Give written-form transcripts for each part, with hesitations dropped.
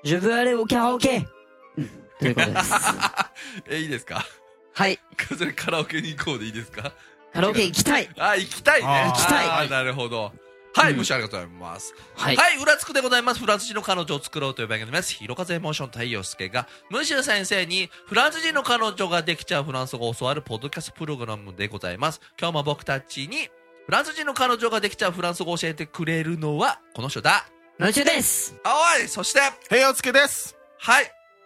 Je veux aller au karaoké! ということです。 いいですか？ はい。 それカラオケに行こうでいいですか？ カラオケ行きたい。 行きたいね。 行きたい。 なるほど。はい、ムッシュありがとうございます。はい。裏つくでございます。フランス人の彼女を作ろうという番組です。ひろかぜエモーション太陽介が、ムッシュ先生にフランス人の彼女ができちゃうフランス語を教わるポッドキャストプログラムでございます。今日も僕たちに、フランス人の彼女ができちゃうフランス語を教えてくれるのは、この人だ。 ムッシュです。 おい、そして、 平洋介です。 はい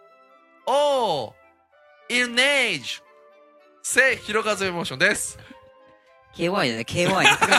。il neige。せ、ひろかぜエモーションです。 KY だね、KY。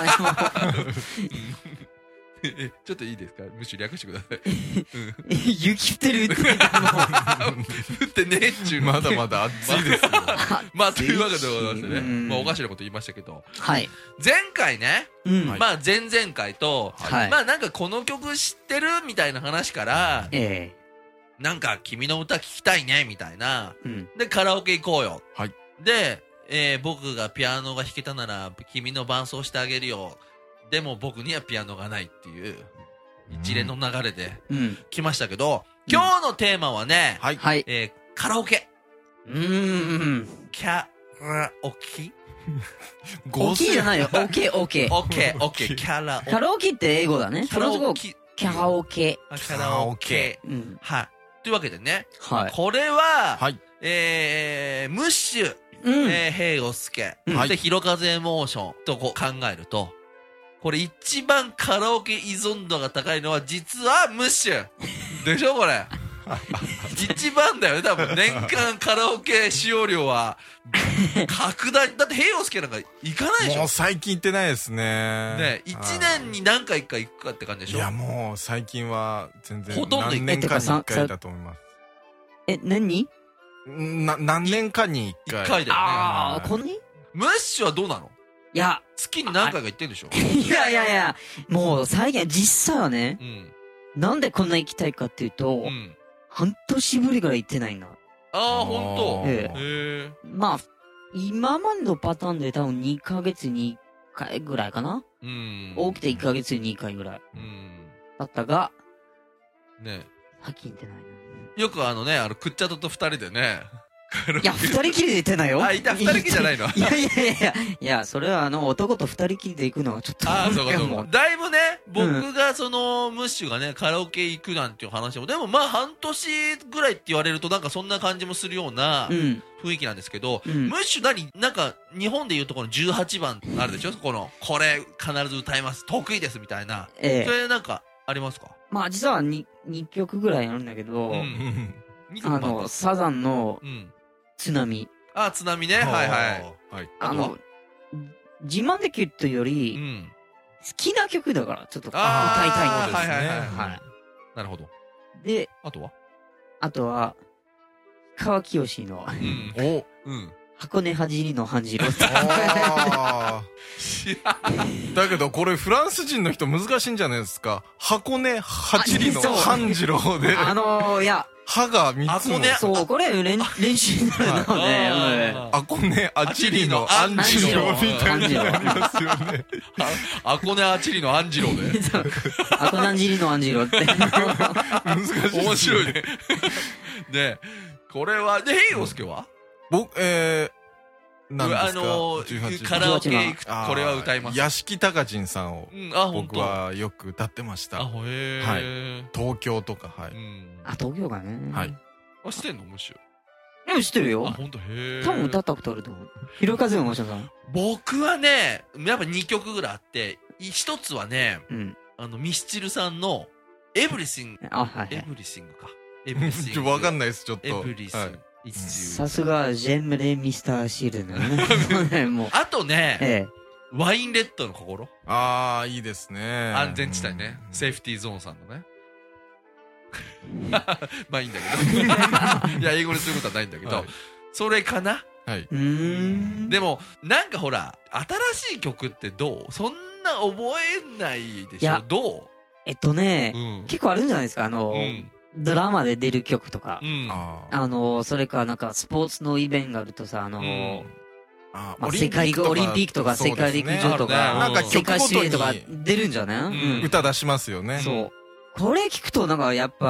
ちょっといいですか？むしろ略してください。 雪降ってるって言ったの。 降ってねえっちゅう。 まだまだ暑いですよ。 まあ、というわけでございましてね。まあ、おかしなこと言いましたけど。 はい。 前回ね、まあ、前々回と、まあ、なんかこの曲知ってるみたいな話から、なんか君の歌聞きたいねみたいな。で、カラオケ行こうよ。 はい。 で、僕がピアノが弾けたなら君の伴奏してあげるよ。でも僕にはピアノがないっていう一連の流れで来ましたけど、今日のテーマはね、カラオケ。キャラオケオケじゃないよ。オケ、オケ。 オケ、オケ、カラオケ。 カラオケって英語だね。 カラオケ。 カラオケ。 カラオケ。はい。というわけでね、これは、ムッシュ、平洋介、で、ひろかぜエモーションとこう考えると、これ一番カラオケ依存度が高いのは実はムッシュでしょこれ。一番だよね、多分。年間カラオケ使用量は、格段に、だって平洋介なんか行かないでしょ？ もう最近行ってないですね。 ね、一年に何回か行くかって感じでしょ？ いや、もう最近は全然、 ほとんど何年かに1回だと思います。 何年かに1回。 1回だよね。 ああ、こんにムッシュはどうなの？ いや。 月に何回か行ってんでしょ？ いや、もう最近、実際はね、なんでこんな行きたいかっていうと、半年ぶりから行ってないんだ。 ああ、ほんと。 まあ、今までのパターンで多分2ヶ月に1回ぐらいかな？多くて1ヶ月に2回ぐらい。だったが、 ね最近行ってないな。 よくクッチャドと2人でね、 いや、二人きりで行ってないよ。 二人きりじゃないの？ いや、それは男と二人きりで行くのはちょっと。 そうか。だいぶね、僕がムッシュがね、カラオケ行くなんていう話も、でもまあ半年ぐらいって言われるとなんかそんな感じもするような雰囲気なんですけど、ムッシュなんか日本でいうとこの18番あるでしょ？これ必ず歌います。得意ですみたいな。それなんかありますか？ まあ実は2曲ぐらいあるんだけど、サザンの、津波。 津波ね。はい。 自慢できるというより、好きな曲だから、ちょっと歌いたいんですね。はい。 なるほど。 で、あとは、川清の、箱根はじりの半次郎。 だけどこれフランス人の人難しいんじゃないですか。箱根はじりの半次郎で。 いや、 歯が3つも。 そう、これ練習になるのね。 アコネアチリのアンジロみたいになりますよね。 アコネアチリのアンジロで。 アコネアチリのアンジロって。 難しい。 面白いね。ねこれは、で、ヘイヨウスケは僕、何ですかカラオケ行く、これは歌います。 屋敷隆人さんを、僕はよく歌ってました。東京とか、 東京がね。 知ってんのムッシュ？ でも知ってるよ。 ほんと、 多分歌ったことあると思う。ひろかぜもしょさん。 僕はね、やっぱ2曲ぐらいあって、一つはね、ミスチルさんの、エブリシングか。エブリシング。 わかんないです、ちょっと。 エブリシング。 さすが、ジェムレミスターシールだね。 あとね、ワインレッドの心。 いいですね。 安全地帯ね。セーフティーゾーンさんのね。まあいいんだけど。いや、英語にすることはないんだけど、それかな？でも、なんかほら、新しい曲ってどう？そんな覚えないでしょ？どう？ 結構あるんじゃないですか、ドラマで出る曲とか。それかなんかスポーツのイベントがあるとさ、世界オリンピックとか世界陸上とか、世界水泳とか出るんじゃない？ 歌出しますよね。 そう。これ聞くとなんかやっぱ、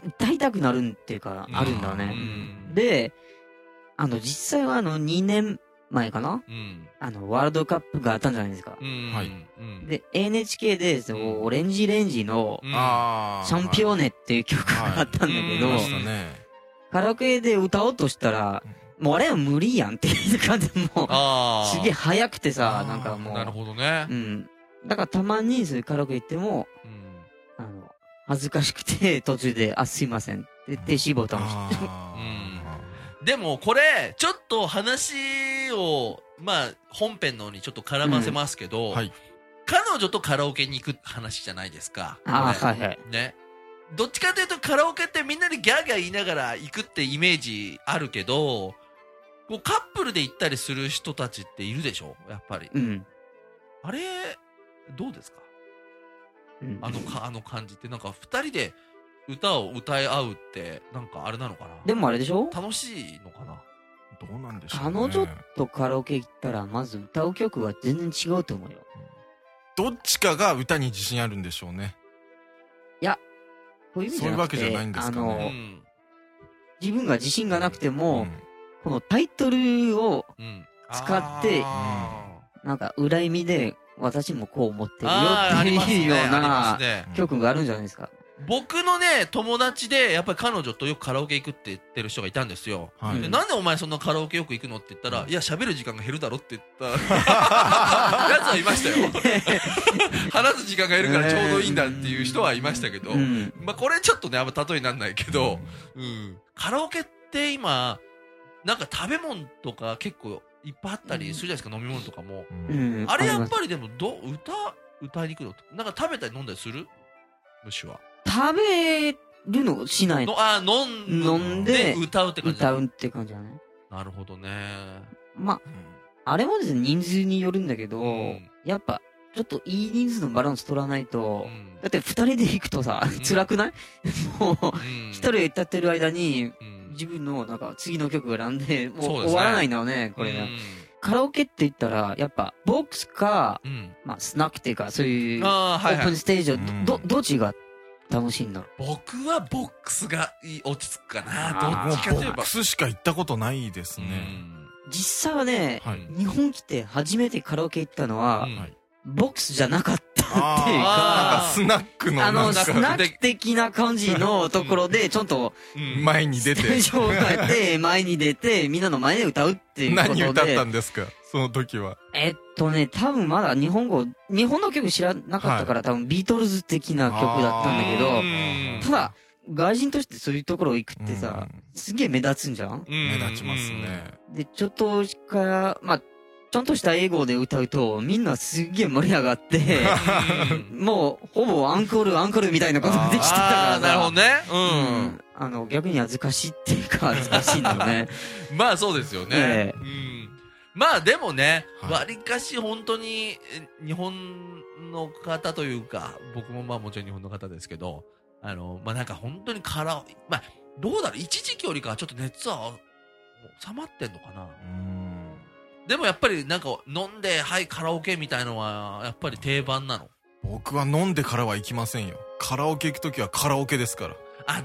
歌いたくなるっていうか、あるんだね。で、実際は2年前かな、ワールドカップがあったんじゃないですか。はい。で、NHK で、オレンジレンジの、チャンピオネっていう曲があったんだけど、カラオケで歌おうとしたら、もうあれは無理やんっていう感じで、もう、すげえ早くてさ、なんかもう。 なるほどね。 だからたまにそういうカラオケ行っても、恥ずかしくて途中で、すいませんって言って、死ボタン押して。 でもこれ、ちょっと話を、本編のにちょっと絡ませますけど、彼女とカラオケに行く話じゃないですか。 はいはい。 ね。どっちかというとカラオケってみんなでギャーギャー言いながら行くってイメージあるけど、こうカップルで行ったりする人たちっているでしょやっぱり。あれ、どうですか、あの感じってなんか二人で歌を歌い合うってなんかあれなのかな。 でもあれでしょ、 楽しいのかな。 どうなんでしょうね。 彼女とカラオケ行ったらまず歌う曲は全然違うと思うよ。 どっちかが歌に自信あるんでしょうね。 いや、そういうわけじゃないんですかね。自分が自信がなくても、このタイトルを使って、なんか裏意味で私もこう思ってるよっていうような曲があるんじゃないですか。 僕のね、友達で、やっぱり彼女とよくカラオケ行くって言ってる人がいたんですよ。でなんでお前そんなカラオケよく行くのって言ったら、いや、喋る時間が減るだろって言ったやつはいましたよ。話す時間が減るからちょうどいいんだっていう人はいましたけど、これちょっとね、あんま例えにならないけど、カラオケって今、なんか食べ物とか結構いっぱいあったりするじゃないですか、飲み物とかも。あれやっぱりでも、歌いに行くのなんか食べたり飲んだりする？虫は。 食べるのしないの。 飲んで歌うって感じ。 歌うって感じだね。 なるほどね。 あれもですね、人数によるんだけど、やっぱ、ちょっといい人数のバランス取らないと、だって二人で行くとさ、辛くない？もう、一人で歌ってる間に、自分のなんか次の曲が選んで、もう終わらないんだよね、これが。カラオケって言ったら、やっぱ、ボックスか、スナックっていうか、そういう、オープンステージを、どっちが楽しいんだろう。僕はボックスが落ち着くかな。どっちかといえば。 ボックスしか行ったことないですね。 実際はね、日本来て初めてカラオケ行ったのは、ボックスじゃなかったっていうか、 スナックのスナック的な感じのところで、ちょっと、 前に出て、 ステージを変えて、前に出て、みんなの前で歌うっていうことで。 何歌ったんですかその時は。 多分まだ日本の曲知らなかったから、多分ビートルズ的な曲だったんだけど、ただ、外人としてそういうところ行くってさ、すげえ目立つんじゃん？ 目立ちますね。 で、ちょっとしか、ちゃんとした英語で歌うと、みんなすっげえ盛り上がって、もう、ほぼアンコールみたいなことができてたからなるほどね。 逆に恥ずかしいっていうか、恥ずかしいんだよね。 そうですよね。でもね、わりかし本当に、日本の方というか、僕ももちろん日本の方ですけど、なんか本当にどうだろう、一時期よりかはちょっと熱は収まってんのかな。でもやっぱりなんか飲んで、カラオケみたいのはやっぱり定番なの？ 僕は飲んでからは行きませんよ。カラオケ行くときはカラオケですから。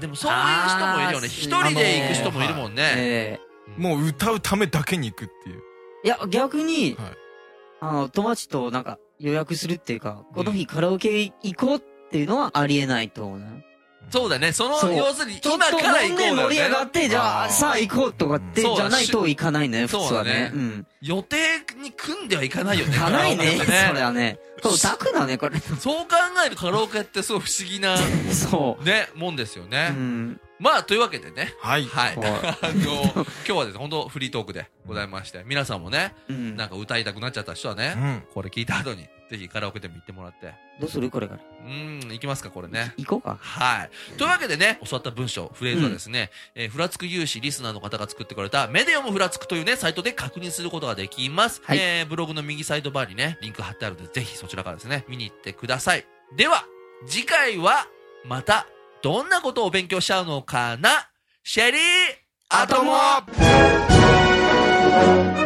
でもそういう人もいるよね。一人で行く人もいるもんね。 もう歌うためだけに行くっていう。 いや、逆に、友達となんか予約するっていうか、この日カラオケ行こうっていうのはありえないと思うね。 そうだね。要するに、今から行こうだよね。 盛り上がって、じゃあ、さあ行こうとかって、じゃないと行かないね、普通はね。 予定に組んではいかないよね。 行かないね、それはね。楽だね、これ。 そう考えるカラオケってすごい不思議な、ね、もんですよね。というわけでね。今日はですね、本当フリートークでございまして、皆さんもね、なんか歌いたくなっちゃった人はね、これ聞いた後に、ぜひカラオケでも行ってもらって。 どうするこれから。 行きますか、これね。 行こうか。 というわけでね、教わった文章、フレーズはですね、ふらつく有志リスナーの方が作ってくれた、メディアもふらつくというね、サイトで確認することができます。ブログの右サイドバーにね、リンク貼ってあるので、ぜひそちらからですね、見に行ってください。では、次回は、また、どんなことを勉強しちゃうのかな？シェリーアトモ！